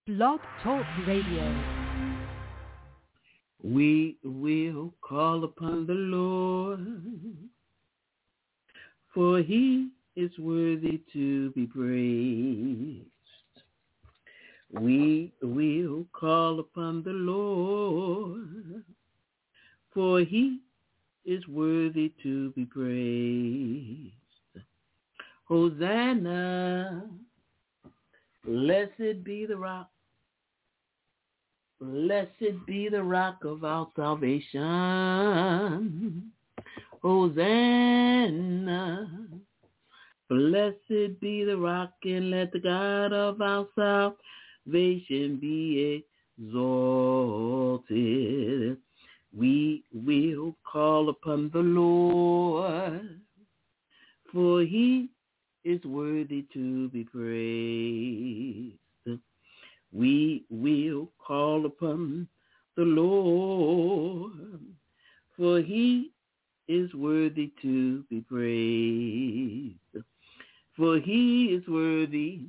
Blog Talk Radio. We will call upon the Lord, for he is worthy to be praised. We will call upon the Lord, for he is worthy to be praised. Hosanna, blessed be the rock. Blessed be the rock of our salvation. Hosanna, blessed be the rock, and let the God of our salvation be exalted. We will call upon the Lord, for he is worthy to be praised. We will call upon the Lord, for he is worthy to be praised. For he is worthy.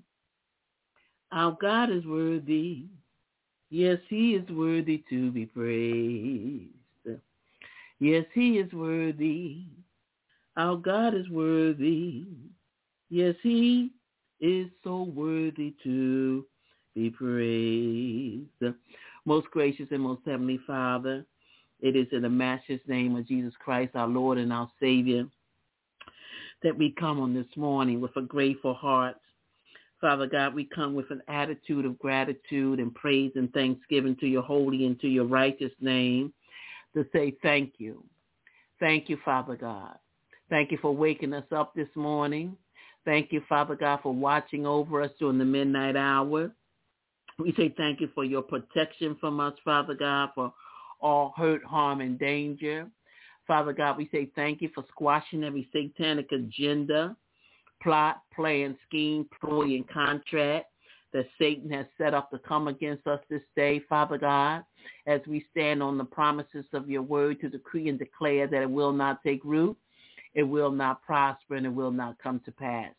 Our God is worthy. Yes, he is worthy to be praised. Yes, he is worthy. Our God is worthy. Yes, he is so worthy to be praised. Most gracious and most heavenly Father, it is in the matchless name of Jesus Christ, our Lord and our Savior, that we come on this morning with a grateful heart. Father God, we come with an attitude of gratitude and praise and thanksgiving to your holy and to your righteous name to say thank you. Thank you, Father God. Thank you for waking us up this morning. Thank you, Father God, for watching over us during the midnight hour. We say thank you for your protection from us, Father God, for all hurt, harm, and danger. Father God, we say thank you for squashing every satanic agenda, plot, plan, scheme, ploy, and contract that Satan has set up to come against us this day, Father God, as we stand on the promises of your word to decree and declare that it will not take root, it will not prosper, and it will not come to pass.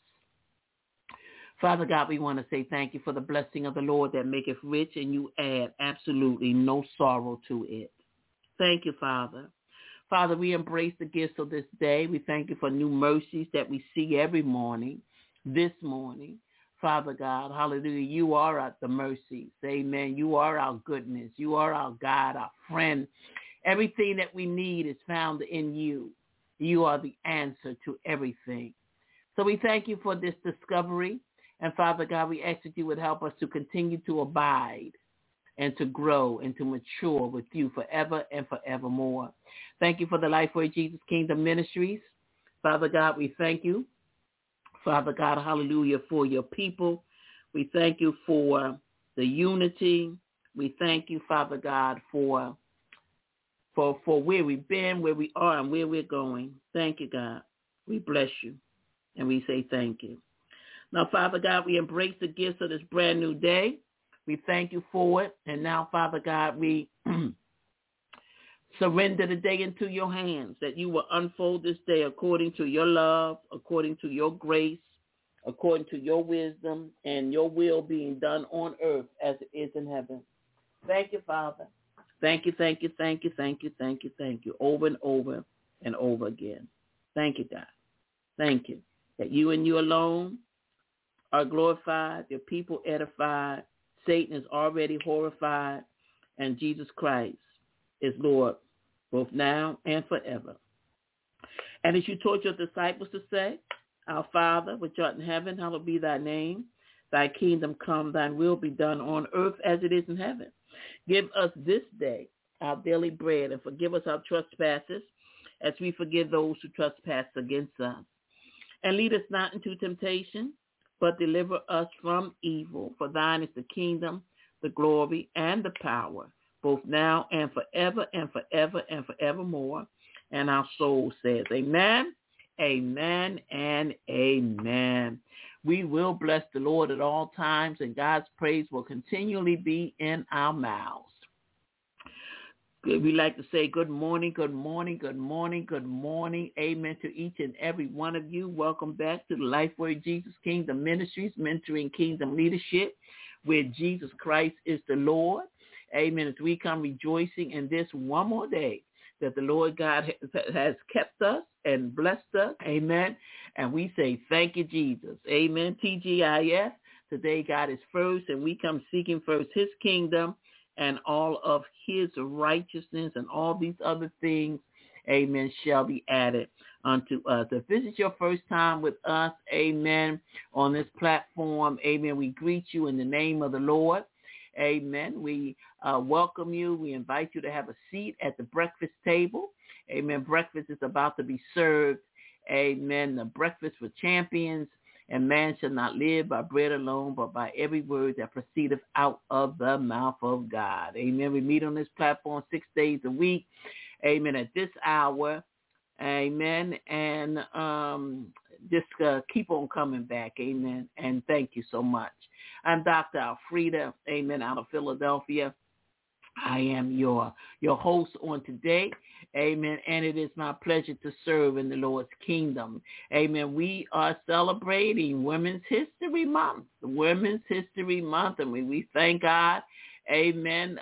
Father God, we want to say thank you for the blessing of the Lord that maketh rich, and you add absolutely no sorrow to it. Thank you, Father. Father, we embrace the gifts of this day. We thank you for new mercies that we see every morning, this morning. Father God, hallelujah, you are the mercies. Amen. You are our goodness. You are our God, our friend. Everything that we need is found in you. You are the answer to everything. So we thank you for this discovery. And Father God, we ask that you would help us to continue to abide and to grow and to mature with you forever and forevermore. Thank you for the Lifeway Jesus Kingdom Ministries. Father God, we thank you. Father God, hallelujah, for your people. We thank you for the unity. We thank you, Father God, for where we've been, where we are, and where we're going. Thank you, God. We bless you, and we say thank you. Now, Father God, we embrace the gifts of this brand new day. We thank you for it. And now, Father God, we surrender the day into your hands, that you will unfold this day according to your love, according to your grace, according to your wisdom, and your will being done on earth as it is in heaven. Thank you, Father. Thank you, thank you, thank you, thank you, thank you, thank you, over and over and over again. Thank you, God. Thank you that you and you alone are glorified, your people edified, Satan is already horrified, and Jesus Christ is Lord, both now and forever. And as you taught your disciples to say, our Father, which art in heaven, hallowed be thy name. Thy kingdom come, thine will be done on earth as it is in heaven. Give us this day our daily bread, and forgive us our trespasses, as we forgive those who trespass against us. And lead us not into temptation, but deliver us from evil. For thine is the kingdom, the glory, and the power, both now and forever and forever and forevermore. And our soul says, amen, amen, and amen. We will bless the Lord at all times, and God's praise will continually be in our mouths. We like to say good morning, good morning, good morning, good morning. Amen to each and every one of you. Welcome back to the Lifeway Jesus Kingdom Ministries, Mentoring Kingdom Leadership, where Jesus Christ is the Lord. Amen. As we come rejoicing in this one more day that the Lord God has kept us and blessed us. Amen. And we say, thank you, Jesus. Amen. TGIF. Today, God is first, and we come seeking first his kingdom and all of his righteousness, and all these other things, amen, shall be added unto us. If this is your first time with us, amen, on this platform, amen, we greet you in the name of the Lord. Amen. We welcome you. We invite you to have a seat at the breakfast table. Amen. Breakfast is about to be served. Amen. The breakfast for champions. And man shall not live by bread alone, but by every word that proceedeth out of the mouth of God. Amen. We meet on this platform 6 days a week. Amen. At this hour. Amen. And just keep on coming back. Amen. And thank you so much. I'm Dr. Alfreda. Amen. Out of Philadelphia. I am your host on today. Amen. And it is my pleasure to serve in the Lord's kingdom. Amen. We are celebrating Women's History Month. Women's History Month. And we thank God. Amen.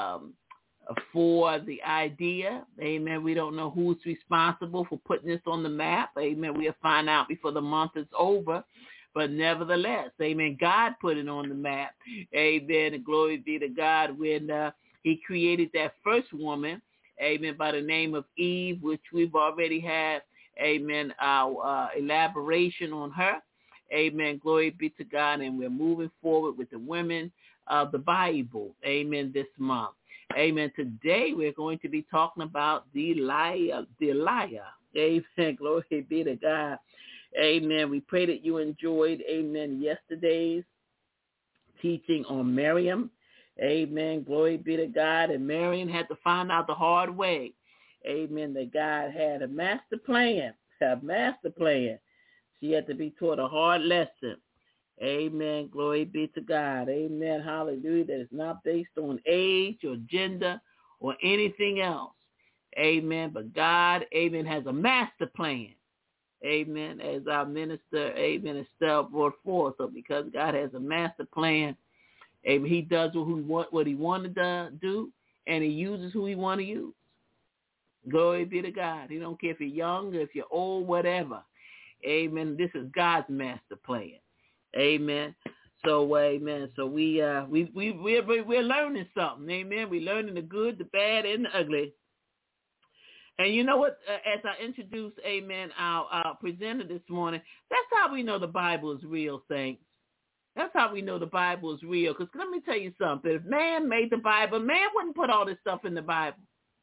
For the idea. Amen. We don't know who's responsible for putting this on the map. Amen. We'll find out before the month is over. But nevertheless, amen, God put it on the map. Amen. And glory be to God when he created that first woman, amen, by the name of Eve, which we've already had, amen, our elaboration on her. Amen. Glory be to God. And we're moving forward with the women of the Bible. Amen. This month. Amen. Today we're going to be talking about Delilah. Amen. Glory be to God. Amen. We pray that you enjoyed, amen, yesterday's teaching on Miriam. Amen. Glory be to God. And Miriam had to find out the hard way. Amen. That God had a master plan. She had to be taught a hard lesson. Amen. Glory be to God. Amen. Hallelujah. That is not based on age or gender or anything else. Amen. But God, amen, has a master plan. Amen. As our minister, amen, Estelle brought forth. So because God has a master plan, amen, he does what he wanted to do, and he uses who he want to use. Glory be to God. He don't care if you're young, if you're old, whatever. Amen. This is God's master plan. Amen. So, amen. So we're learning something. Amen. We're learning the good, the bad, and the ugly. And you know what? As I introduced, amen, our presenter this morning, that's how we know the Bible is real, saints. That's how we know the Bible is real. Because let me tell you something. If man made the Bible, man wouldn't put all this stuff in the Bible.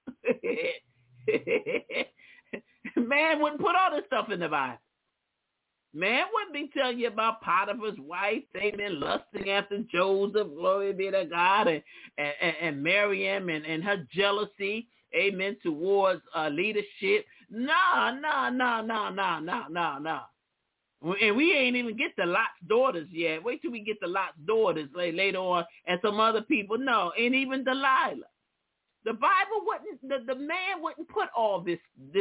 Man wouldn't put all this stuff in the Bible. Man wouldn't be telling you about Potiphar's wife, amen, lusting after Joseph, glory be to God, and Miriam and her jealousy, amen, towards leadership. No. And we ain't even get to Lot's daughters yet. Wait till we get to Lot's daughters later on and some other people. No, and even Delilah. The Bible wouldn't, the man wouldn't put all this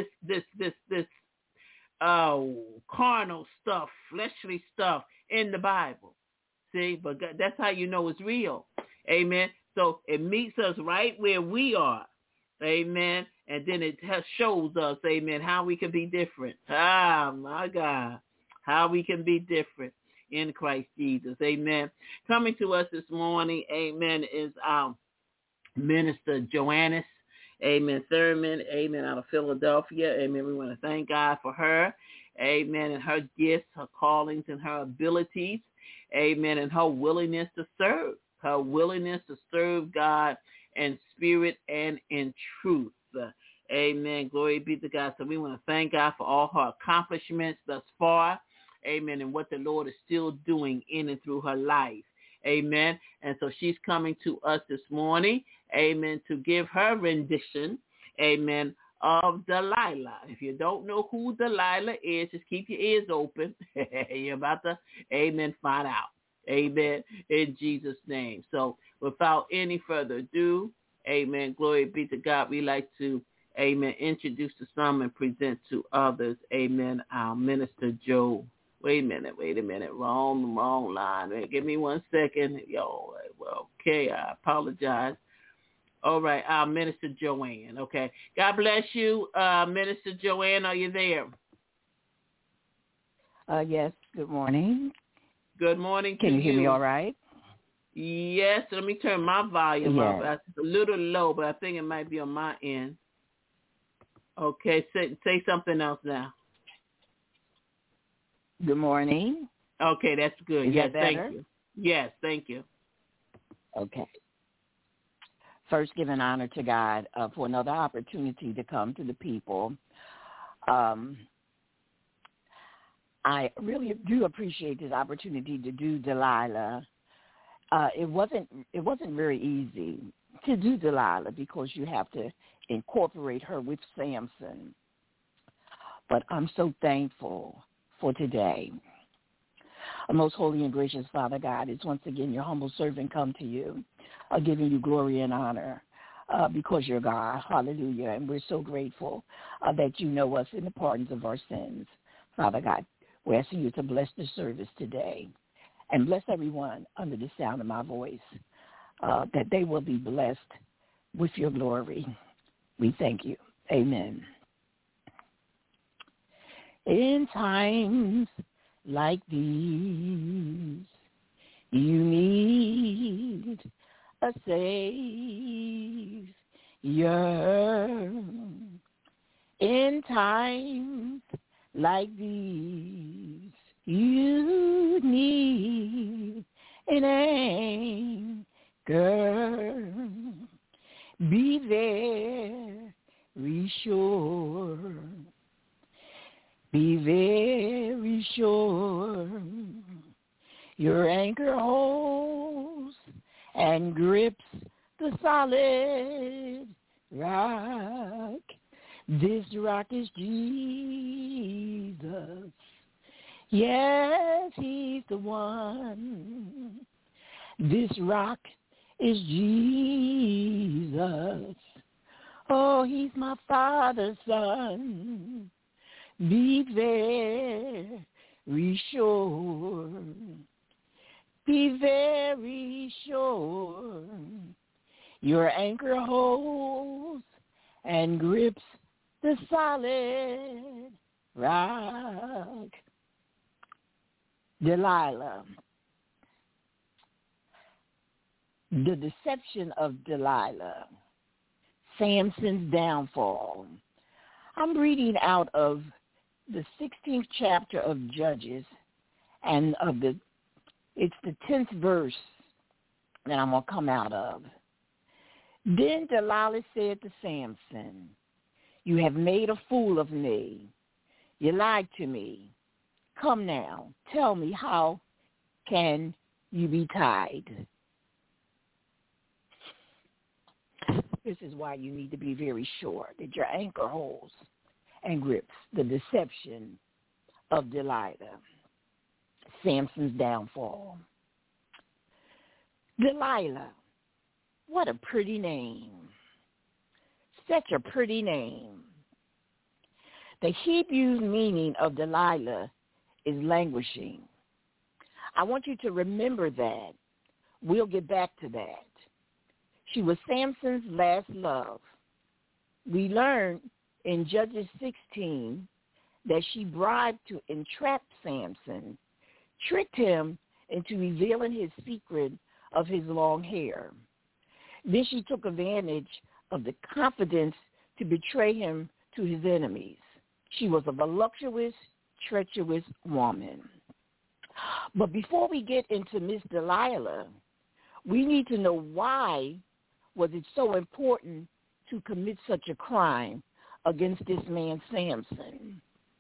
carnal stuff, fleshly stuff in the Bible. See, but that's how you know it's real. Amen. So it meets us right where we are. Amen. And then it shows us, amen, how we can be different. Ah, my God. How we can be different in Christ Jesus. Amen. Coming to us this morning, amen, is our Minister Joannis, amen, Thurman, amen, out of Philadelphia. Amen. We want to thank God for her. Amen. And her gifts, her callings, and her abilities. Amen. And her willingness to serve. Her willingness to serve God in spirit and in truth. Amen. Glory be to God. So we want to thank God for all her accomplishments thus far. Amen. And what the Lord is still doing in and through her life. Amen. And so she's coming to us this morning. Amen. To give her rendition. Amen. Of Delilah. If you don't know who Delilah is, just keep your ears open. You're about to, amen, find out. Amen. In Jesus' name. So without any further ado, amen, glory be to God. We like to, amen, introduce to some and present to others, amen, our Minister Joannis. Wait a minute. Wrong line. Wait, give me 1 second. Yo, well, okay, I apologize. All right, Minister Joanne. Okay. God bless you. Minister Joanne, are you there? Yes, good morning. Good morning to you. Can you hear me all right? Yes, let me turn my volume up. It's a little low, but I think it might be on my end. Okay, say something else now. Good morning. Okay, that's good. Is yes, that better? thank you. Yes, thank you. Okay. First, giving honor to God for another opportunity to come to the people. I really do appreciate this opportunity to do Delilah. It wasn't very easy to do Delilah because you have to incorporate her with Samson. But I'm so thankful for today. Our most holy and gracious Father God, it's once again your humble servant come to you, giving you glory and honor because you're God. Hallelujah. And we're so grateful that you know us in the pardons of our sins. Father God, we're asking you to bless the service today and bless everyone under the sound of my voice, that they will be blessed with your glory. We thank you. Amen. In times like these, you need a Savior. In times like these, you need an anchor. Be very sure. Be very sure your anchor holds and grips the solid rock. This rock is Jesus. Yes, he's the one. This rock is Jesus. Oh, he's my Father's son. Be very sure. Be very sure. Your anchor holds and grips the solid rock. Delilah. The deception of Delilah. Samson's downfall. I'm reading out of the 16th chapter of Judges, and it's the 10th verse that I'm going to come out of. Then Delilah said to Samson, you have made a fool of me. You lied to me. Come now, tell me, how can you be tied? This is why you need to be very sure that your anchor holds and grips the deception of Delilah. Samson's downfall. Delilah, what a pretty name. Such a pretty name. The Hebrew meaning of Delilah is languishing. I want you to remember that. We'll get back to that. She was Samson's last love. We learned in Judges 16 that she bribed to entrap Samson, tricked him into revealing his secret of his long hair. Then she took advantage of the confidence to betray him to his enemies. She was a voluptuous, treacherous woman. But before we get into Miss Delilah, we need to know why was it so important to commit such a crime against this man Samson.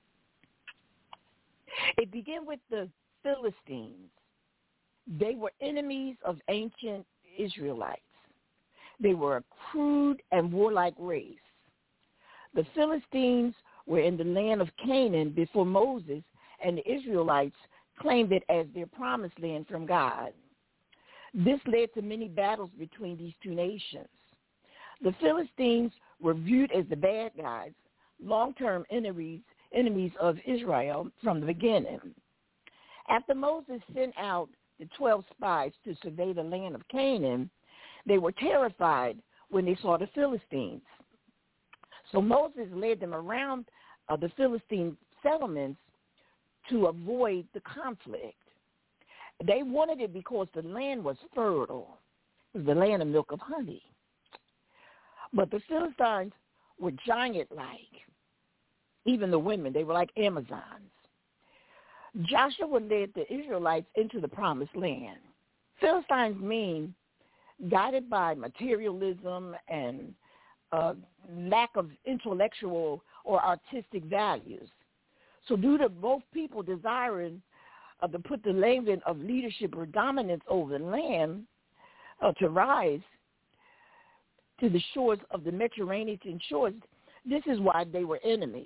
It began with the Philistines. They were enemies of ancient Israelites. They were a crude and warlike race. The Philistines were in the land of Canaan before Moses and the Israelites claimed it as their promised land from God. This led to many battles between these two nations. The Philistines were viewed as the bad guys, long-term enemies of Israel from the beginning. After Moses sent out the 12 spies to survey the land of Canaan, they were terrified when they saw the Philistines. So Moses led them around the Philistine settlements to avoid the conflict. They wanted it because the land was fertile. It was the land of milk of honey. But the Philistines were giant-like. Even the women, they were like Amazons. Joshua led the Israelites into the promised land. Philistines mean guided by materialism and lack of intellectual or artistic values. So due to both people desiring to put the label of leadership or dominance over the land, to rise to the shores of the Mediterranean shores, this is why they were enemies.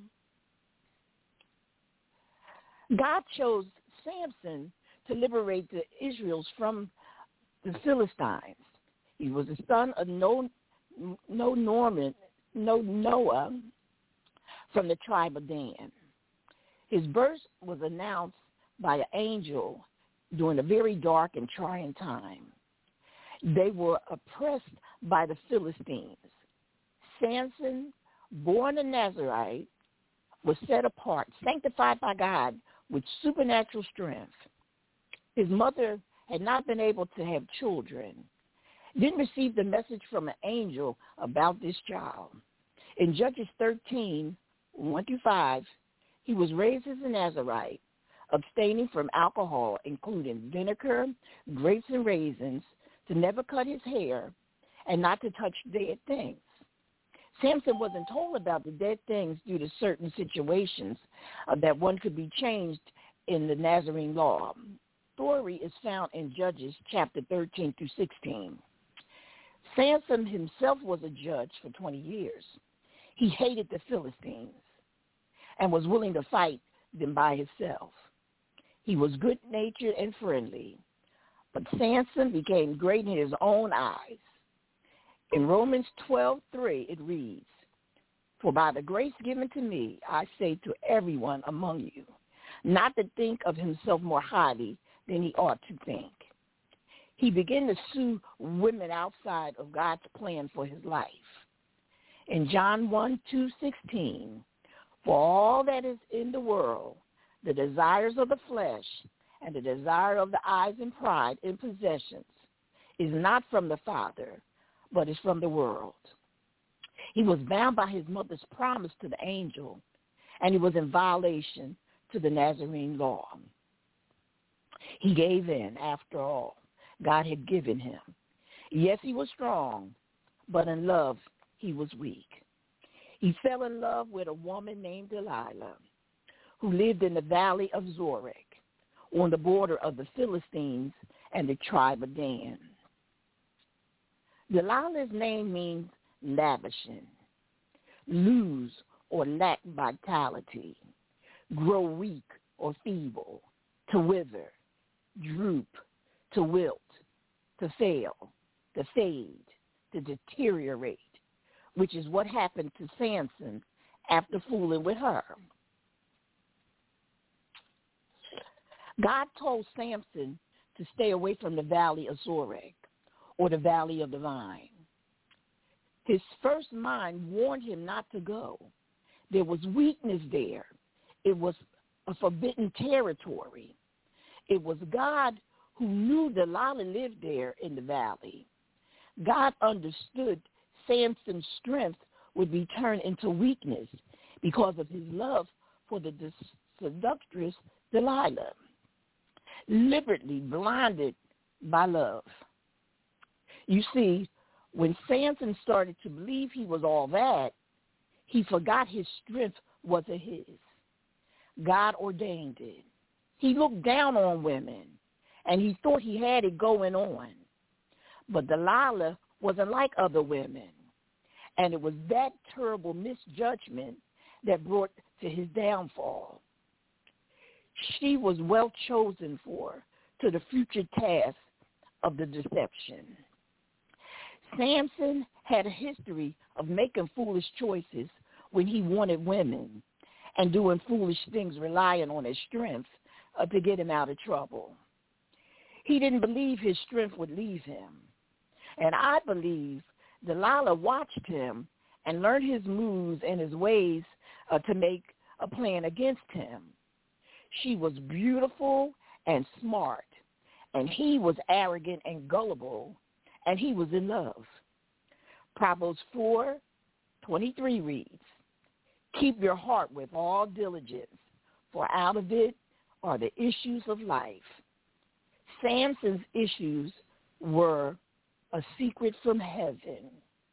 God chose Samson to liberate the Israelites from the Philistines. He was the son of Noah from the tribe of Dan. His birth was announced by an angel during a very dark and trying time. They were oppressed by the Philistines. Samson, born a Nazarite, was set apart, sanctified by God with supernatural strength. His mother had not been able to have children, didn't receive the message from an angel about this child. In Judges 13, 1-5, he was raised as a Nazarite, abstaining from alcohol, including vinegar, grapes, and raisins, to never cut his hair, and not to touch dead things. Samson wasn't told about the dead things due to certain situations that one could be changed in the Nazarene law. Story is found in Judges chapter 13-16. Samson himself was a judge for 20 years. He hated the Philistines and was willing to fight them by himself. He was good-natured and friendly, but Samson became great in his own eyes. In Romans 12:3, it reads, "For by the grace given to me, I say to everyone among you, not to think of himself more highly than he ought to think." He began to sue women outside of God's plan for his life. In John 1:2-16, "For all that is in the world, the desires of the flesh and the desire of the eyes and pride in possessions, is not from the Father, but is from the world." He was bound by his mother's promise to the angel, and he was in violation to the Nazarene law. He gave in, after all, God had given him. Yes, he was strong, but in love, he was weak. He fell in love with a woman named Delilah, who lived in the valley of Zorek, on the border of the Philistines and the tribe of Dan. Delilah's name means lavishing, lose or lack vitality, grow weak or feeble, to wither, droop, to wilt, to fail, to fade, to deteriorate, which is what happened to Samson after fooling with her. God told Samson to stay away from the valley of Zorek, or the valley of the vine. His first mind warned him not to go. There was weakness there. It was a forbidden territory. It was God who knew Delilah lived there in the valley. God understood Samson's strength would be turned into weakness because of his love for the seductress Delilah, deliberately blinded by love. You see, when Samson started to believe he was all that, he forgot his strength wasn't his. God ordained it. He looked down on women, and he thought he had it going on. But Delilah wasn't like other women, and it was that terrible misjudgment that brought to his downfall. She was well chosen to the future task of the deception. Samson had a history of making foolish choices when he wanted women and doing foolish things relying on his strength to get him out of trouble. He didn't believe his strength would leave him. And I believe Delilah watched him and learned his moves and his ways to make a plan against him. She was beautiful and smart, and he was arrogant and gullible, and he was in love. Proverbs 4:23 reads, "Keep your heart with all diligence, for out of it are the issues of life." Samson's issues were a secret from heaven.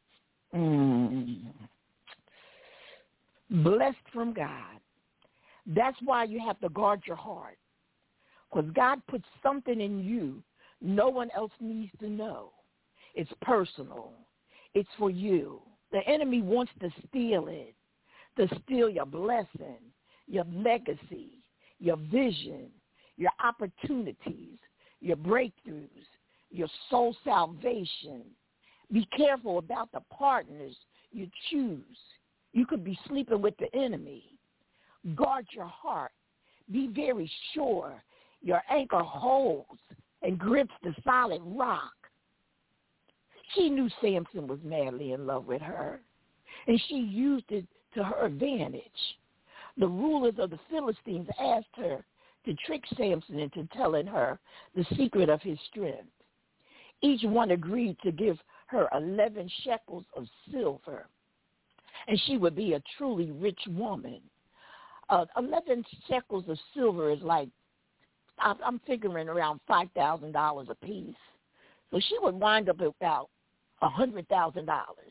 Blessed from God. That's why you have to guard your heart, because God puts something in you no one else needs to know. It's personal. It's for you. The enemy wants to steal it, to steal your blessing, your legacy, your vision, your opportunities, your breakthroughs, your soul salvation. Be careful about the partners you choose. You could be sleeping with the enemy. Guard your heart. Be very sure your anchor holds and grips the solid rock. She knew Samson was madly in love with her, and she used it to her advantage. The rulers of the Philistines asked her to trick Samson into telling her the secret of his strength. Each one agreed to give her 11 shekels of silver, and she would be a truly rich woman. 11 shekels of silver is like, I'm figuring around $5,000 a piece. So she would wind up at about $100,000.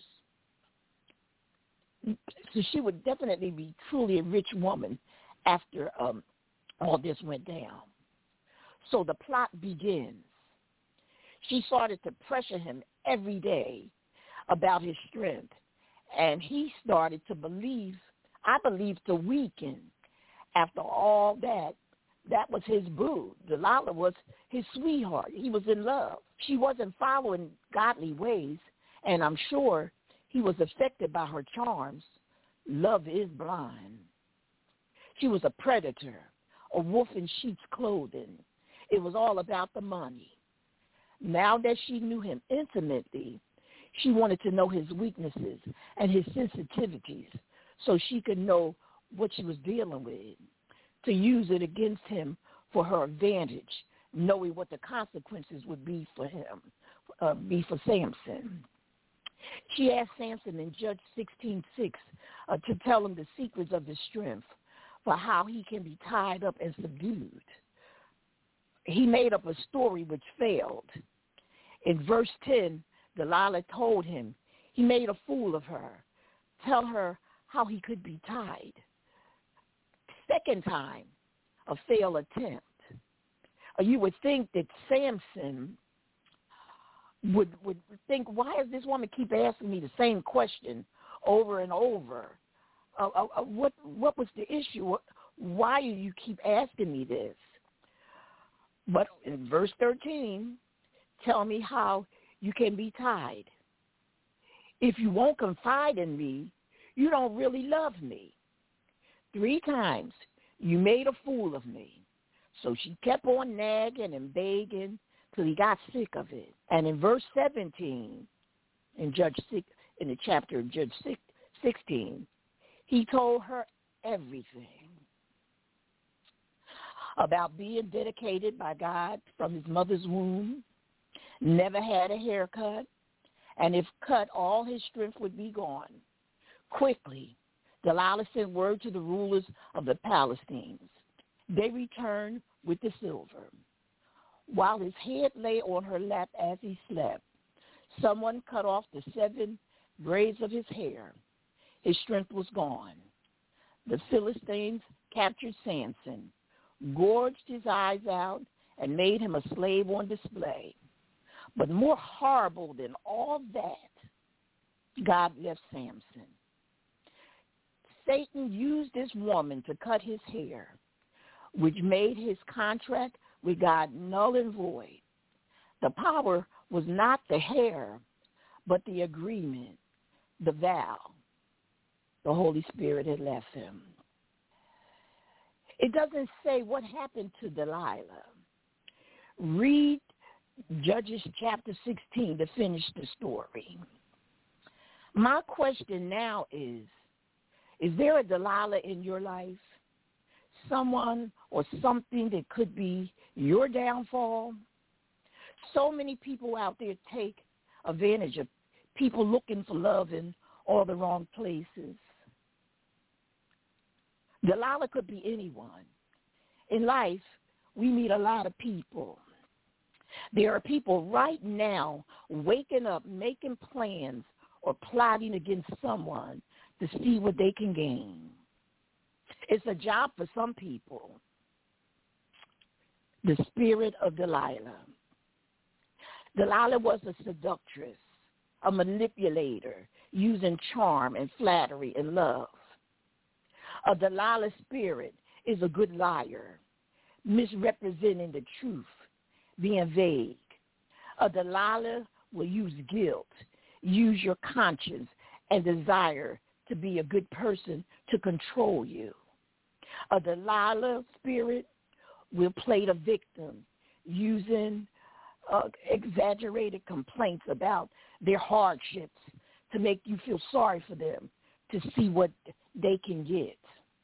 So she would definitely be truly a rich woman after all this went down. So the plot begins. She started to pressure him every day about his strength, and he started to believe, I believe, to weaken. After all that was his boo. Delilah was his sweetheart. He was in love. She wasn't following godly ways, and I'm sure he was affected by her charms. Love is blind. She was a predator, a wolf in sheep's clothing. It was all about the money. Now that she knew him intimately, she wanted to know his weaknesses and his sensitivities so she could know what she was dealing with, to use it against him for her advantage, knowing what the consequences would be for him, for Samson. She asked Samson in Judges 16:6 to tell him the secrets of his strength, for how he can be tied up and subdued. He made up a story which failed. In verse 10, Delilah told him he made a fool of her. Tell her how he could be tied. Second time, a failed attempt. You would think that Samson would think, why does this woman keep asking me the same question over and over? What was the issue? Why do you keep asking me this? But in verse 13, tell me how you can be tied. If you won't confide in me, you don't really love me. 3 times you made a fool of me. So she kept on nagging and begging till he got sick of it. And in verse 17, in the chapter of Judge 16, he told her everything about being dedicated by God from his mother's womb, never had a haircut, and if cut, all his strength would be gone. Quickly, Delilah sent word to the rulers of the Philistines. They returned with the silver. While his head lay on her lap as he slept, someone cut off the 7 braids of his hair. His strength was gone. The Philistines captured Samson, gorged his eyes out, and made him a slave on display. But more horrible than all that, God left Samson. Satan used this woman to cut his hair, which made his contract with God null and void. The power was not the hair, but the agreement, the vow. The Holy Spirit had left him. It doesn't say what happened to Delilah. Read Judges chapter 16 to finish the story. My question now is there a Delilah in your life? Someone or something that could be your downfall? So many people out there take advantage of people looking for love in all the wrong places. Delilah could be anyone. In life, we meet a lot of people. There are people right now waking up, making plans, or plotting against someone to see what they can gain. It's a job for some people. The spirit of Delilah. Delilah was a seductress, a manipulator, using charm and flattery and love. A Delilah spirit is a good liar, misrepresenting the truth, being vague. A Delilah will use guilt, use your conscience, and desire to be a good person to control you. A Delilah spirit will play the victim, using exaggerated complaints about their hardships to make you feel sorry for them, to see what they can get.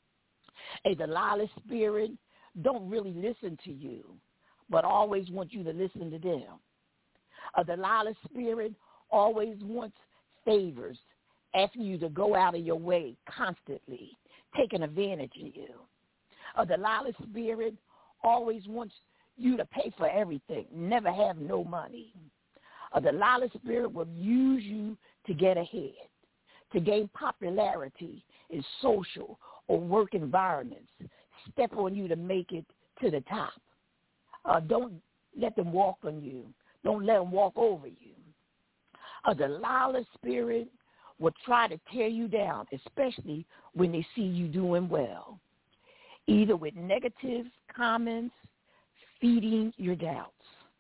A Delilah spirit don't really listen to you, but always want you to listen to them. A Delilah spirit always wants favors, asking you to go out of your way constantly, taking advantage of you. A Delilah spirit always wants you to pay for everything, never have no money. A Delilah spirit will use you to get ahead, to gain popularity in social or work environments, step on you to make it to the top. Don't let them walk on you. Don't let them walk over you. A Delilah spirit will try to tear you down, especially when they see you doing well, either with negative comments, feeding your doubts.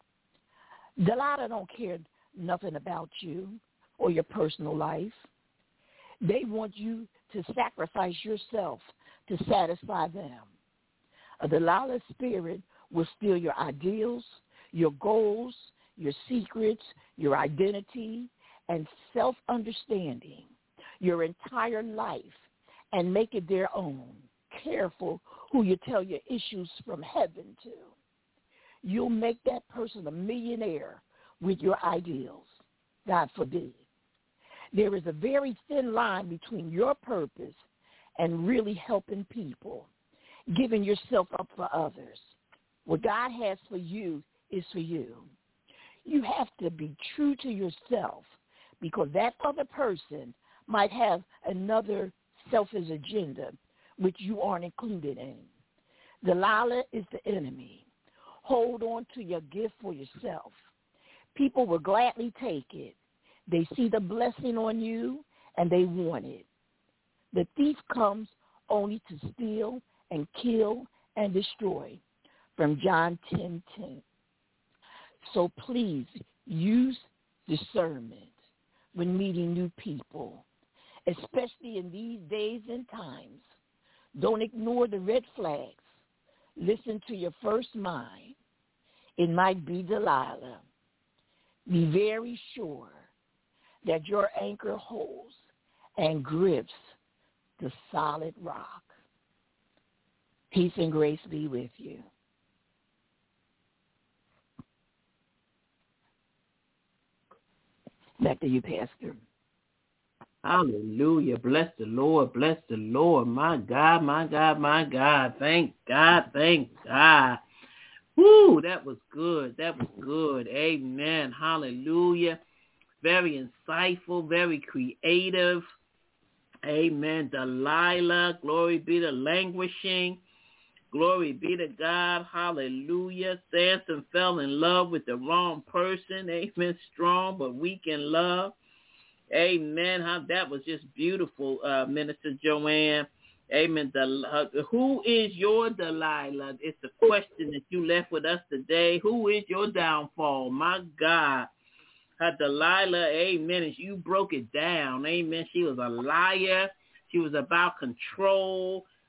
Delilah don't care nothing about you or your personal life. They want you to sacrifice yourself to satisfy them. A Delilah spirit will steal your ideals, your goals, your secrets, your identity, and self-understanding, your entire life, and make it their own. Careful who you tell your issues from heaven to. You'll make that person a millionaire with your ideals. God forbid. There is a very thin line between your purpose and really helping people, giving yourself up for others. What God has for you is for you. You have to be true to yourself, because that other person might have another selfish agenda which you aren't included in. Delilah is the enemy. Hold on to your gift for yourself. People will gladly take it. They see the blessing on you, and they want it. The thief comes only to steal and kill and destroy, from John 10:10. So please use discernment when meeting new people, especially in these days and times. Don't ignore the red flags. Listen to your first mind. It might be Delilah. Be very sure that your anchor holds and grips the solid rock. Peace and grace be with you. Back to you, Pastor. Hallelujah. Bless the Lord. Bless the Lord. My God, my God, my God. Thank God. Thank God. Woo, that was good. That was good. Amen. Hallelujah. Very insightful, very creative. Amen. Delilah. Glory be to languishing. Glory be to God. Hallelujah. Samson fell in love with the wrong person. Amen. Strong but weak in love. Amen. That was just beautiful, Minister Joanne. Amen. Who is your Delilah? It's the question that you left with us today. Who is your downfall? My God. Delilah, amen, as you broke it down. Amen. She was a liar. She was about control.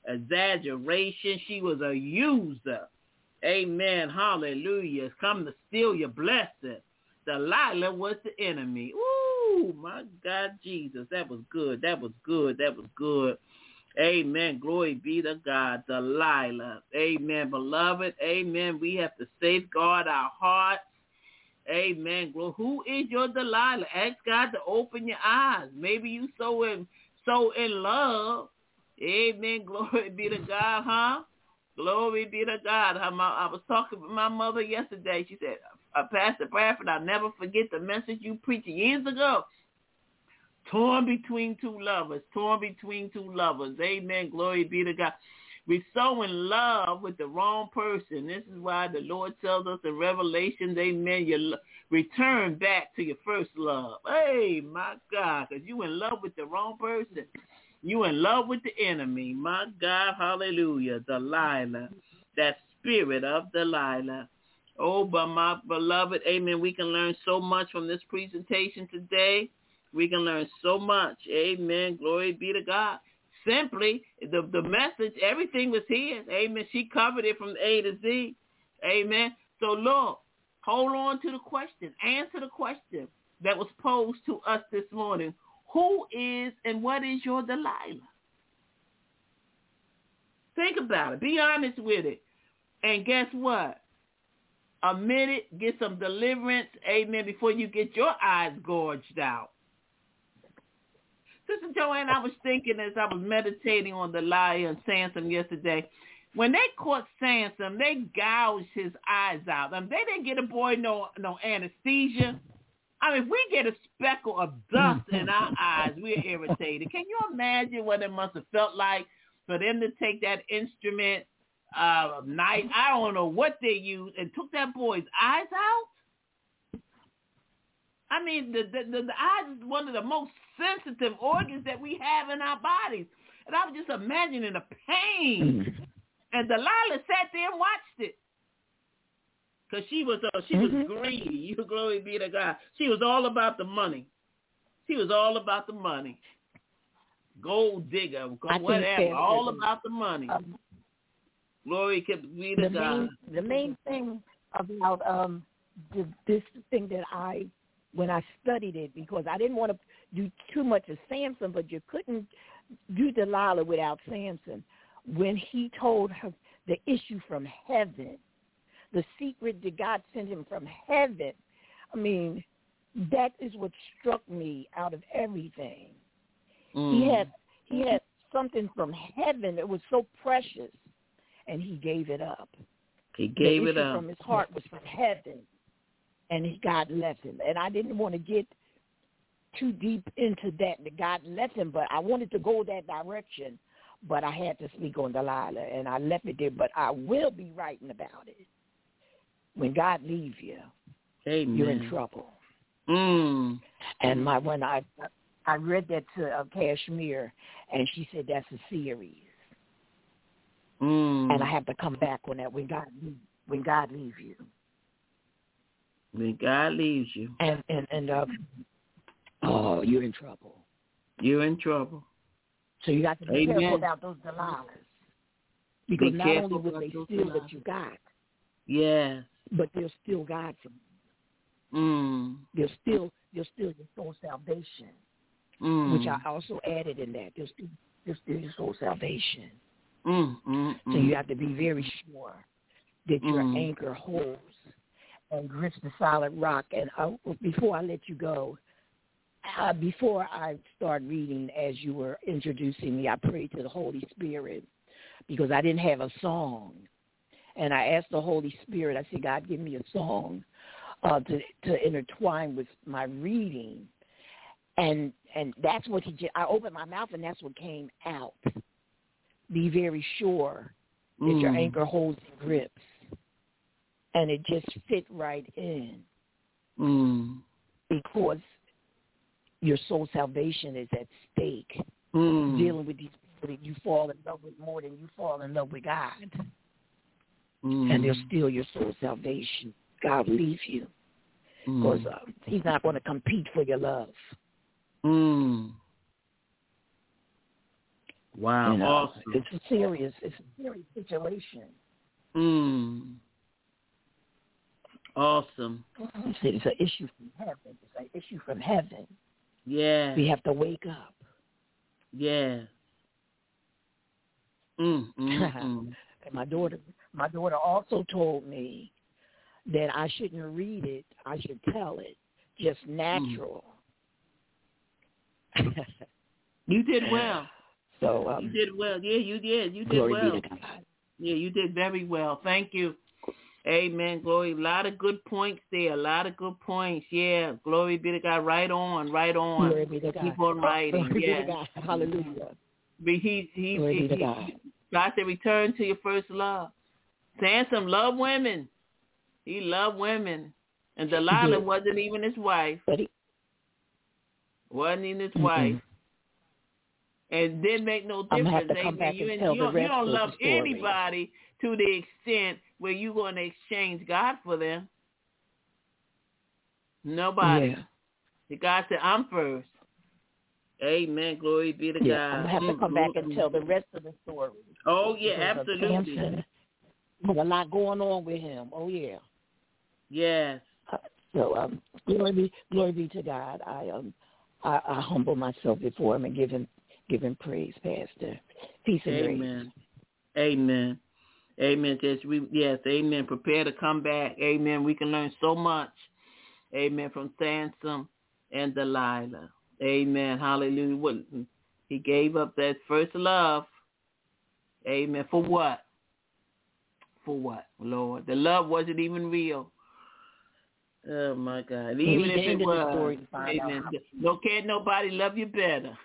exaggeration. She was a user. Amen. Hallelujah. It's come to steal your blessing. Delilah was the enemy. Ooh, my God, Jesus. That was good. That was good. That was good. Amen. Glory be to God. Delilah. Amen. Beloved. Amen. We have to safeguard our hearts. Amen. Who is your Delilah? Ask God to open your eyes. Maybe you so in love. Amen. Glory be to God, huh? Glory be to God. I was talking with my mother yesterday. She said, Pastor Bradford, I'll never forget the message you preached years ago. Torn between two lovers. Torn between two lovers. Amen. Glory be to God. We're so in love with the wrong person. This is why the Lord tells us in Revelation, amen, you return back to your first love. Hey, my God, because you in love with the wrong person. You in love with the enemy. My God, hallelujah. Delilah, that spirit of Delilah. Oh, but my beloved, amen, we can learn so much from this presentation today. We can learn so much. Amen. Glory be to God. Simply, the message, everything was here. Amen. She covered it from A to Z. Amen. So, Lord, hold on to the question. Answer the question that was posed to us this morning. Who is and what is your Delilah? Think about it. Be honest with it. And guess what? Admit it. Get some deliverance. Amen. Before you get your eyes gorged out. Sister Joanne, I was thinking as I was meditating on Delilah and Samson yesterday, when they caught Samson, they gouged his eyes out. They didn't get a boy no anesthesia. I mean, if we get a speckle of dust in our eyes, we're irritated. Can you imagine what it must have felt like for them to take that instrument, knife, I don't know what they used, and took that boy's eyes out? I mean, the eyes is one of the most sensitive organs that we have in our bodies. And I was just imagining the pain. And Delilah sat there and watched it. Because she was greedy. You glory be to God. She was all about the money. She was all about the money. Gold digger, whatever, all about the money. Glory be to God. The main thing about this thing that when I studied it, because I didn't want to do too much of Samson, but you couldn't do Delilah without Samson. When he told her the issue from heaven, the secret that God sent him from heaven, I mean, that is what struck me out of everything. He had something from heaven that was so precious, and he gave it up. He gave it up. From his heart was from heaven. And God left him. And I didn't want to get too deep into that God left him, but I wanted to go that direction. But I had to speak on Delilah, and I left it there. But I will be writing about it. When God leaves you, Amen, you're in trouble. And when I read that to Kashmir, and she said that's a series. And I have to come back on that when God leaves you. When God leaves you. And you're in trouble. You're in trouble. So you got to be careful about those Delilahs. Because not only will they steal what you got, yes, but they'll steal God from you. They'll steal your soul salvation, which I also added in that. They'll steal your soul salvation. So you have to be very sure that your anchor holds and grips the solid rock. And before I let you go, before I start reading, as you were introducing me, I prayed to the Holy Spirit because I didn't have a song. And I asked the Holy Spirit, I said, God, give me a song to intertwine with my reading. And that's what I opened my mouth, and that's what came out. Be very sure that your anchor holds and grips. And it just fit right in. Because your soul salvation is at stake. Dealing with these people that you fall in love with more than you fall in love with God. And they'll steal your soul salvation. God will leave you. Because he's not going to compete for your love. Wow, awesome. It's a serious situation. Awesome. It's an issue from heaven. It's an issue from heaven. Yeah. We have to wake up. Yeah. And my daughter also told me that I shouldn't read it. I should tell it. Just natural. You did well. So you did well. Yeah, you did. You did glory well. be to God. Yeah, you did very well. Thank you. Amen. Glory. A lot of good points there. A lot of good points. Yeah. Glory be to God. Right on. Right on. Glory be to God. Keep on writing. Glory Yeah. be to God. Hallelujah. Glory be to God. God said, return to your first love. Samson loved women. He loved women. And Delilah wasn't even his wife. Wasn't even his wife. And didn't make no difference. I'm to come back and tell the rest you don't of love the story. anybody to the extent where you're going to exchange God for them. Nobody. Yeah. God said, I'm first. Amen. Glory be to God. I'm going to have to come back and tell the rest of the story. Oh, yeah, absolutely. Samson, there's a lot going on with him. Oh, yeah. Yes. So glory be to God. I humble myself before him and give him praise, Pastor. Peace and grace. Amen. Amen. Amen. Yes, amen. Prepare to come back. Amen. We can learn so much. Amen. From Samson and Delilah. Amen. Hallelujah. He gave up that first love. Amen. For what? For what, Lord? The love wasn't even real. Oh, my God. Even if it was. Amen. No, can't nobody love you better.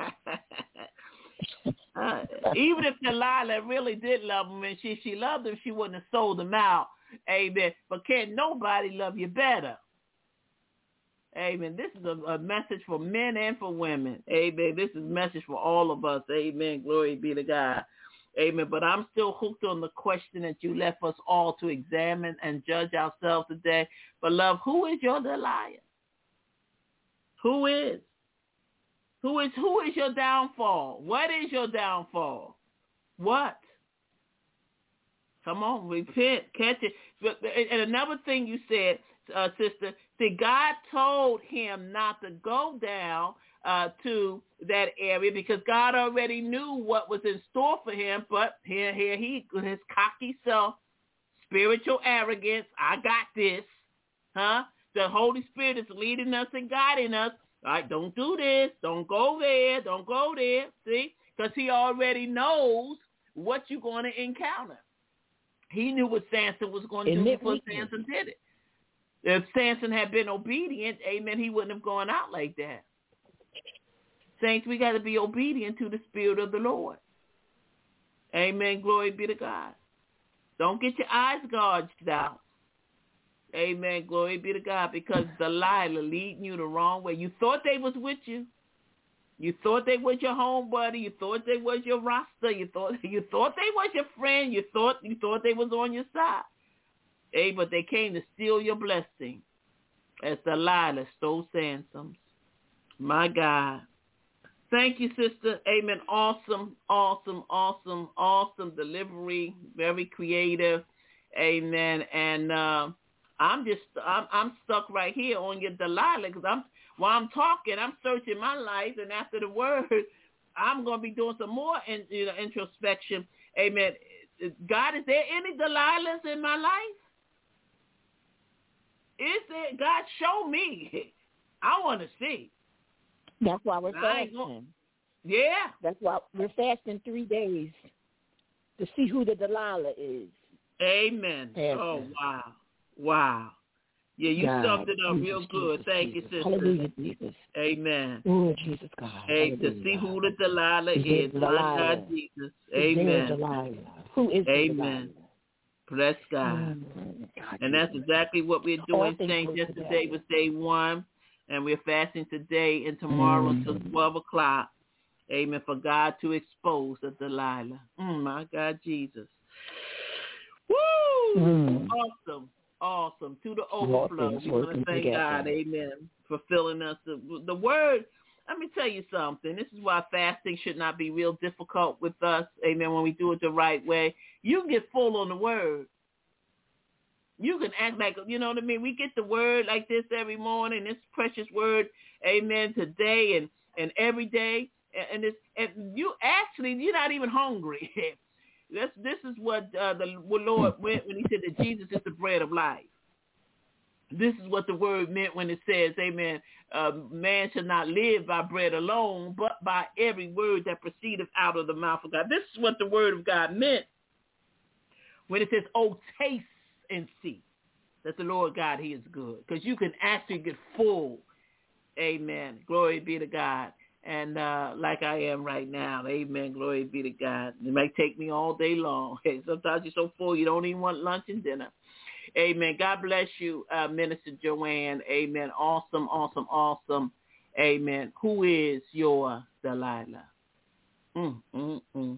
Even if Delilah really did love him and she loved him, she wouldn't have sold him out. Amen. But can't nobody love you better. Amen. This is a message for men and for women. Amen. This is a message for all of us. Amen. Glory be to God. Amen. But I'm still hooked on the question that you left us all to examine and judge ourselves today. But love, who is your Delilah? Who is? Who is your downfall? What is your downfall? What? Come on, repent, catch it. And another thing you said, sister, see, God told him not to go down to that area because God already knew what was in store for him. But here he, his cocky self, spiritual arrogance. I got this, huh? The Holy Spirit is leading us and guiding us. All right, don't do this. Don't go there. Don't go there. See, because he already knows what you're going to encounter. He knew what Samson was going to do before Samson did it. If Samson had been obedient, amen, he wouldn't have gone out like that. Saints, we got to be obedient to the Spirit of the Lord. Amen. Glory be to God. Don't get your eyes gouged out. Amen. Glory be to God. Because Delilah leading you the wrong way. You thought they was with you. You thought they was your home buddy. You thought they was your roster. You thought they was your friend. You thought they was on your side. Hey, but they came to steal your blessing. As Delilah stole Samson's. My God. Thank you, sister. Amen. Awesome, awesome, awesome, awesome delivery. Very creative. Amen. And I'm stuck right here on your Delilah because while I'm talking, I'm searching my life, and after the word, I'm going to be doing some more introspection. Amen. God, is there any Delilahs in my life? Is there? God, show me. I want to see. That's why we're fasting. Yeah. That's why we're fasting 3 days to see who the Delilah is. Amen. Fasting. Oh, wow. Wow. Yeah, you summed it up real good. Thank you, sister. Hallelujah, Jesus. Amen. Oh, Jesus, God. Hey, to see who the Delilah is. My God, Jesus. Amen. Delilah? Who is Amen. Delilah? Bless God. God. And that's exactly what we're doing. Saints, yesterday was day 1, and we're fasting today and tomorrow until 12 o'clock. Amen. For God to expose the Delilah. My God, Jesus. Woo! Awesome. Awesome. To the overflow. We want to thank God, amen, for filling us. The word Let me tell you something. This is why fasting should not be real difficult with us. Amen. When we do it the right way, you can get full on the word. You can act like, you know what I mean? We get the word like this every morning, this precious word, amen, today and every day. And you're not even hungry. This is what the Lord meant when he said that Jesus is the bread of life. This is what the word meant when it says, amen, man shall not live by bread alone, but by every word that proceedeth out of the mouth of God. This is what the word of God meant when it says, oh, taste and see that the Lord God, he is good. Because you can actually get full. Amen. Glory be to God. And like I am right now. Amen. Glory be to God. It might take me all day long. Hey, sometimes you're so full you don't even want lunch and dinner. Amen. God bless you, Minister Joanne. Amen. Awesome, awesome, awesome. Amen. Who is your Delilah? Woo.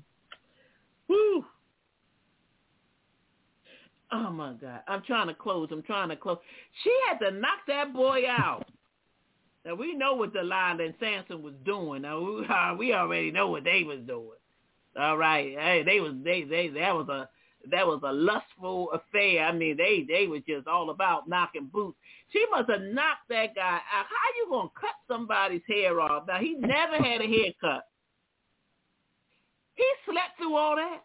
Oh, my God. I'm trying to close. She had to knock that boy out. Now, we know what Delilah and Samson was doing. Now, we already know what they was doing. All right. Hey, that was a lustful affair. I mean, they were just all about knocking boots. She must have knocked that guy out. How you going to cut somebody's hair off? Now, he never had a haircut. He slept through all that.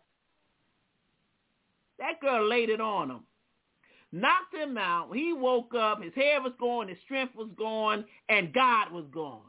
That girl laid it on him. Knocked him out. He woke up. His hair was gone. His strength was gone. And God was gone.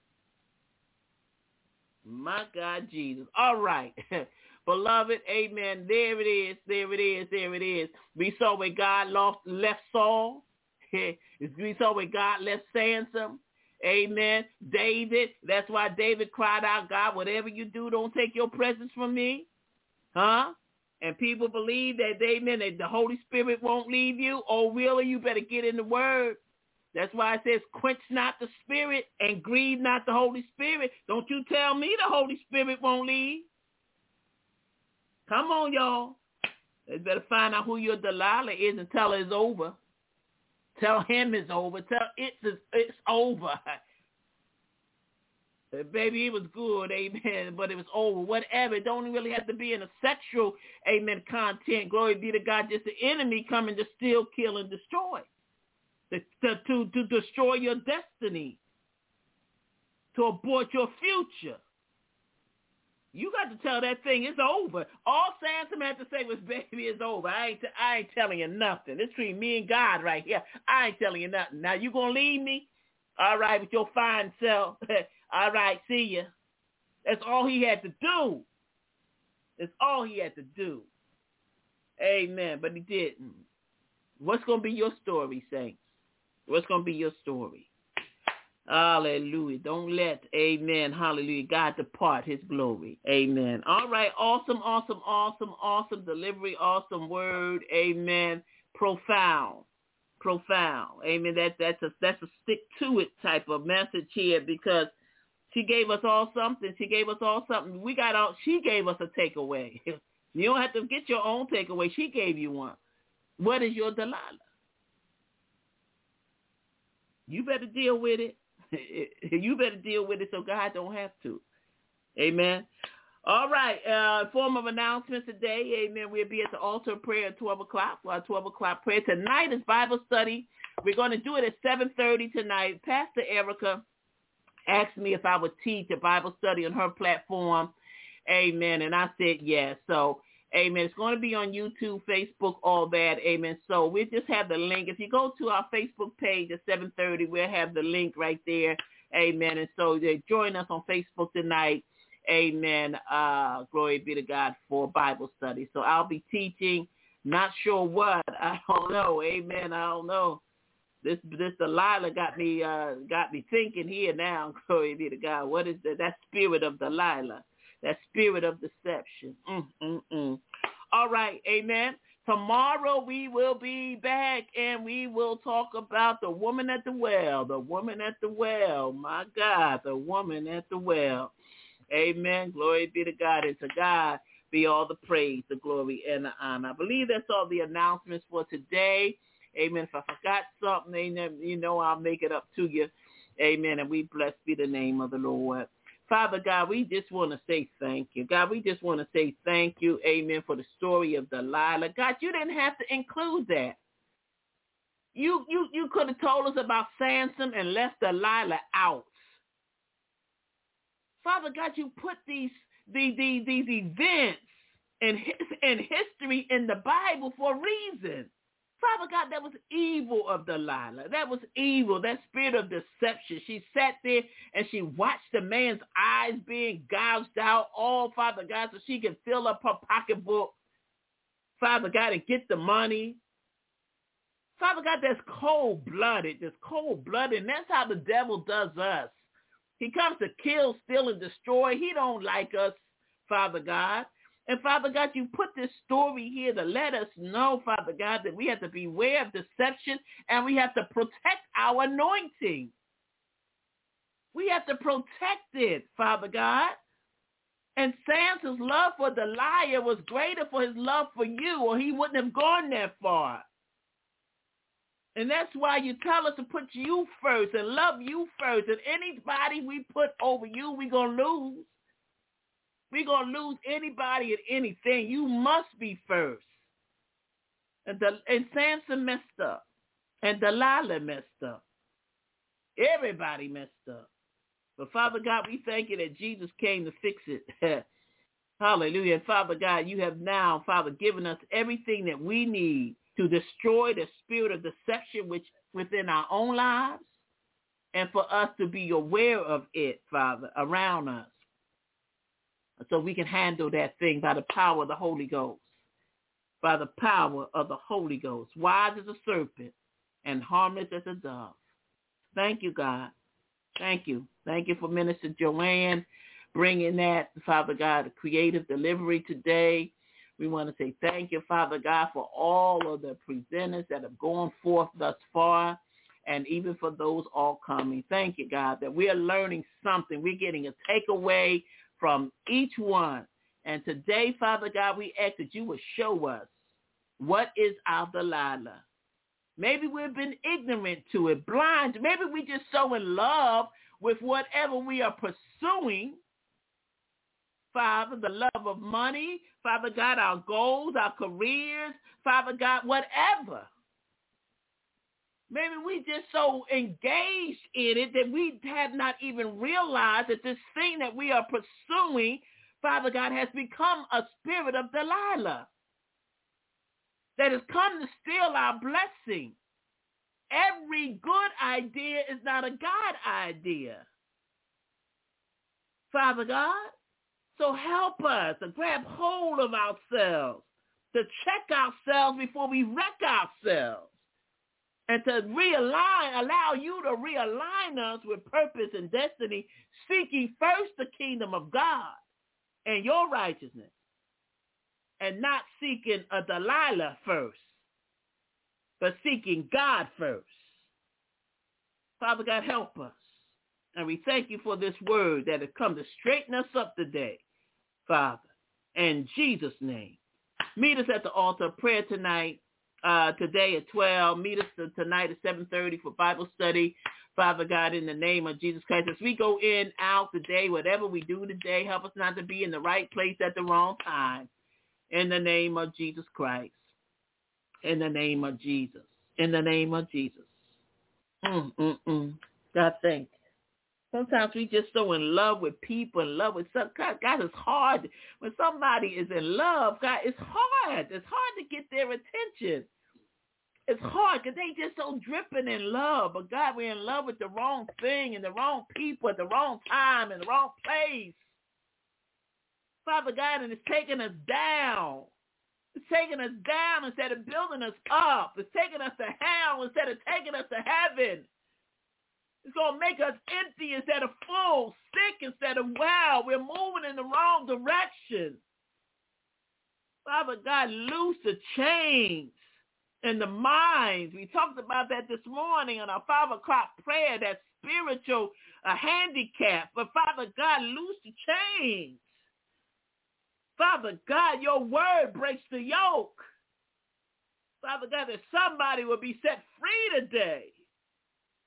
My God, Jesus. All right. Beloved, amen. There it is. There it is. There it is. We saw where God left Saul. We saw where God left Samson. Amen. David. That's why David cried out, God, whatever you do, don't take your presence from me. Huh? And people believe that, amen, that the Holy Spirit won't leave you. Oh, really? You better get in the word. That's why it says, quench not the spirit and grieve not the Holy Spirit. Don't you tell me the Holy Spirit won't leave. Come on, y'all. You better find out who your Delilah is and tell her it's over. Tell him it's over. Tell it's over. Baby, it was good, amen, but it was over. Whatever. It don't really have to be in a sexual, amen, content. Glory be to God. Just the enemy coming to steal, kill, and destroy. To destroy your destiny. To abort your future. You got to tell that thing it's over. All Samson had to say was, baby, it's over. I ain't telling you nothing. It's between me and God right here. I ain't telling you nothing. Now, you going to leave me? All right, with your fine self. All right, see ya. That's all he had to do. That's all he had to do. Amen. But he didn't. What's going to be your story, saints? What's going to be your story? Hallelujah. Don't let, amen, hallelujah, God depart his glory. Amen. All right. Awesome, awesome, awesome, awesome delivery, awesome word. Amen. Profound. Amen. That's a stick to it type of message here because she gave us all something. She gave us a takeaway. You don't have to get your own takeaway. She gave you one. What is your Delilah? You better deal with it. You better deal with it so God don't have to. Amen. All right. Form of announcement today. Amen. We'll be at the altar of prayer at 12 o'clock for our 12 o'clock prayer. Tonight is Bible study. We're going to do it at 7:30 tonight. Pastor Erica asked me if I would teach a Bible study on her platform. Amen. And I said yes. So, amen. It's going to be on YouTube, Facebook, all that. Amen. So we just have the link. If you go to our Facebook page at 7:30, we'll have the link right there. Amen. And so join us on Facebook tonight. Amen. Glory be to God for Bible study. So I'll be teaching. Not sure what. I don't know. Amen. I don't know. This Delilah got me thinking here now. Glory be to God. What is that spirit of Delilah? That spirit of deception. All right. Amen. Tomorrow we will be back and we will talk about the woman at the well. The woman at the well. My God, the woman at the well. Amen. Glory be to God. And to God be all the praise, the glory, and the honor. I believe that's all the announcements for today. Amen. If I forgot something, you know, I'll make it up to you. Amen. And we bless be the name of the Lord. Father God, we just want to say thank you. God, we just want to say thank you, amen, for the story of Delilah. God, you didn't have to include that. You could have told us about Samson and left Delilah out. Father God, you put these events in history in the Bible for a reason. Father God, that was evil of Delilah. That was evil, that spirit of deception. She sat there and she watched the man's eyes being gouged out, all, Father God, so she could fill up her pocketbook, Father God, and get the money. Father God, that's cold-blooded. That's cold-blooded, and that's how the devil does us. He comes to kill, steal, and destroy. He don't like us, Father God. And Father God, you put this story here to let us know, Father God, that we have to beware of deception and we have to protect our anointing. We have to protect it, Father God. And Samson's love for Delilah was greater for his love for you, or he wouldn't have gone that far. And that's why you tell us to put you first and love you first. And anybody we put over you, we're going to lose. We're going to lose anybody and anything. You must be first. And Samson messed up. And Delilah messed up. Everybody messed up. But Father God, we thank you that Jesus came to fix it. Hallelujah. And Father God, you have now, Father, given us everything that we need to destroy the spirit of deception which within our own lives and for us to be aware of it, Father, around us. So we can handle that thing by the power of the Holy Ghost. By the power of the Holy Ghost. Wise as a serpent and harmless as a dove. Thank you, God. Thank you. Thank you for Minister Joanne bringing that, Father God, the creative delivery today. We want to say thank you, Father God, for all of the presenters that have gone forth thus far, and even for those all coming. Thank you, God, that we are learning something. We're getting a takeaway from each one. And today, Father God, we ask that you would show us what is our Delilah. Maybe we've been ignorant to it, blind. Maybe we just so in love with whatever we are pursuing. Father, the love of money, Father God, our goals, our careers, Father God, whatever. Maybe we just so engaged in it that we have not even realized that this thing that we are pursuing, Father God, has become a spirit of Delilah that has come to steal our blessing. Every good idea is not a God idea. Father God, so help us to grab hold of ourselves, to check ourselves before we wreck ourselves. And to realign, allow you to realign us with purpose and destiny, seeking first the kingdom of God and your righteousness, and not seeking a Delilah first, but seeking God first. Father God, help us. And we thank you for this word that has come to straighten us up today, Father, in Jesus' name. Meet us at the altar of prayer tonight. Today at 12. Meet us tonight at 7:30 for Bible study. Father God, in the name of Jesus Christ, as we go in, out today, whatever we do today, help us not to be in the right place at the wrong time. In the name of Jesus Christ. In the name of Jesus. In the name of Jesus. God, thank you. Sometimes we just so in love with people, in love with stuff. God, it's hard. When somebody is in love, God, it's hard. It's hard to get their attention. It's hard because they just so dripping in love. But God, we're in love with the wrong thing and the wrong people at the wrong time and the wrong place. Father God, and it's taking us down. It's taking us down instead of building us up. It's taking us to hell instead of taking us to heaven. It's going to make us empty instead of full, sick instead of well. We're moving in the wrong direction. Father God, loose the chains in the minds. We talked about that this morning on our 5 o'clock prayer, that spiritual handicap. But Father God, loose the chains. Father God, your word breaks the yoke. Father God, that somebody will be set free today.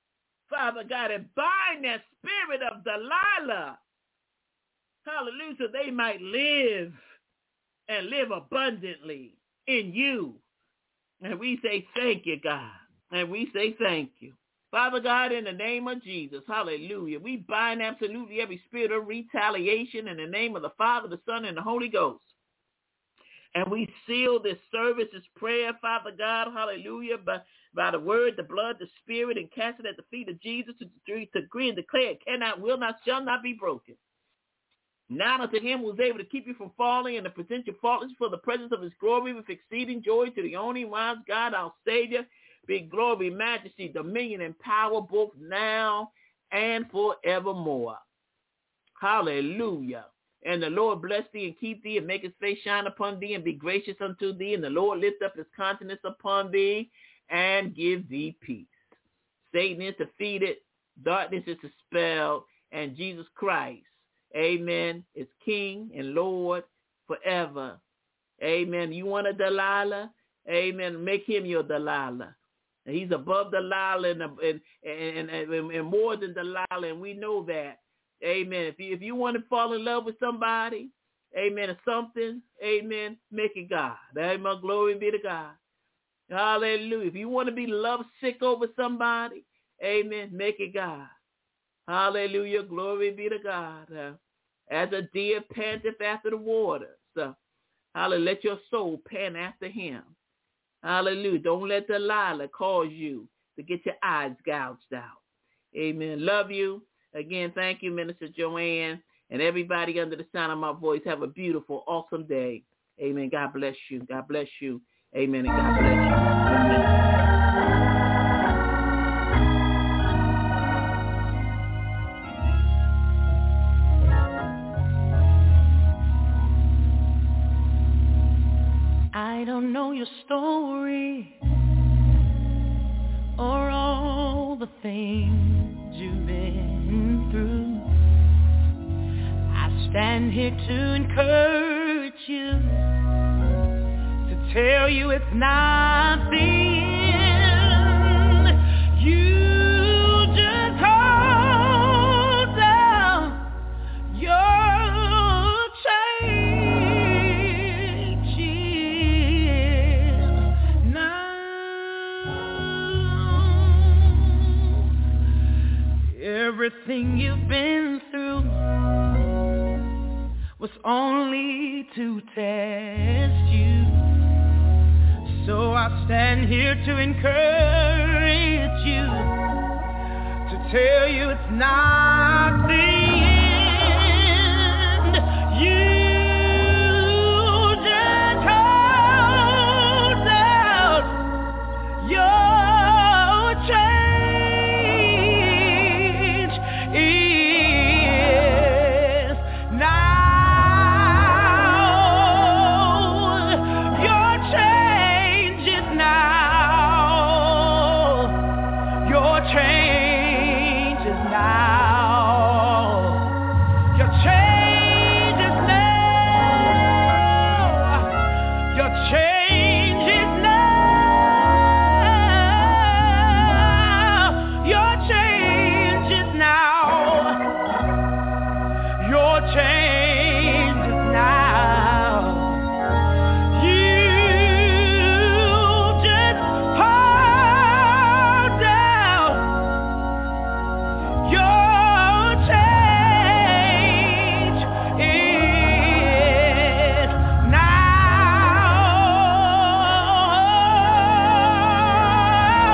Father God, and bind that spirit of Delilah. Hallelujah, so they might live and live abundantly in you. And we say thank you, God. And we say thank you. Father God, in the name of Jesus, hallelujah, we bind absolutely every spirit of retaliation in the name of the Father, the Son, and the Holy Ghost. And we seal this service, this prayer, Father God, hallelujah, by the word, the blood, the spirit, and cast it at the feet of Jesus to decree and declare it cannot, will not, shall not be broken. Now unto him who is able to keep you from falling and to present you faultless for the presence of his glory with exceeding joy, to the only wise God, our Savior, be glory, majesty, dominion, and power both now and forevermore. Hallelujah. And the Lord bless thee and keep thee and make his face shine upon thee and be gracious unto thee. And the Lord lift up his countenance upon thee and give thee peace. Satan is defeated, darkness is dispelled, and Jesus Christ, amen, is King and Lord forever. Amen. You want a Delilah? Amen. Make him your Delilah. He's above Delilah and more than Delilah, and we know that. Amen. If you want to fall in love with somebody, amen, or something, amen, make it God. Amen. Glory be to God. Hallelujah. If you want to be lovesick over somebody, amen, make it God. Hallelujah. Glory be to God. As a deer panteth after the waters. Hallelujah. Let your soul pant after him. Hallelujah. Don't let Delilah cause you to get your eyes gouged out. Amen. Love you. Again, thank you, Minister Joanne, and everybody under the sound of my voice. Have a beautiful, awesome day. Amen. God bless you. God bless you. Amen. And God bless you. Amen. I don't know your story or all the things you've been through. I stand here to encourage you, to tell you it's not the end. You just hold down your changes now. Everything you've been through was only to test you. So I stand here to encourage you, to tell you it's not the end. You just hold out your change is now.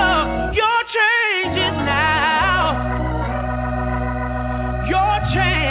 Change